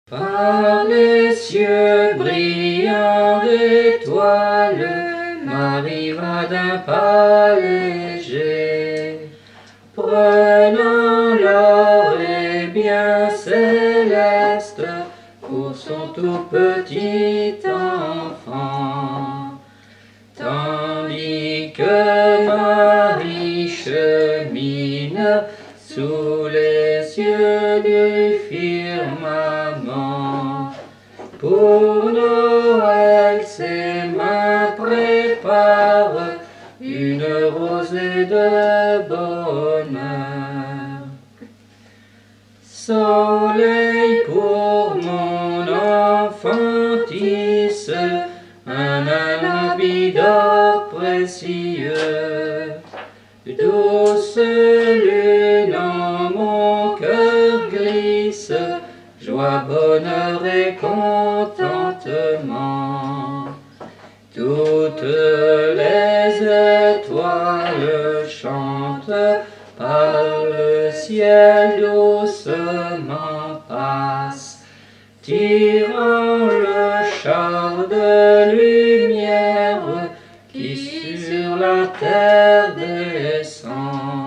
Par les cieux brillants d'étoiles, Marie va d'un pas léger, prenant l'or et bien céleste pour son tout petit enfant. Tandis que Marie chemine sous les yeux du firmament, pour Noël ses mains préparent une rosée de bonheur. Soleil pour mon enfant tisse un habit d'or précieux. Douce lune en mon cœur glisse, joie, bonheur et contentement. Toutes les étoiles chantent, par le ciel doucement passent, tirant le char de lumière qui sur la terre descend.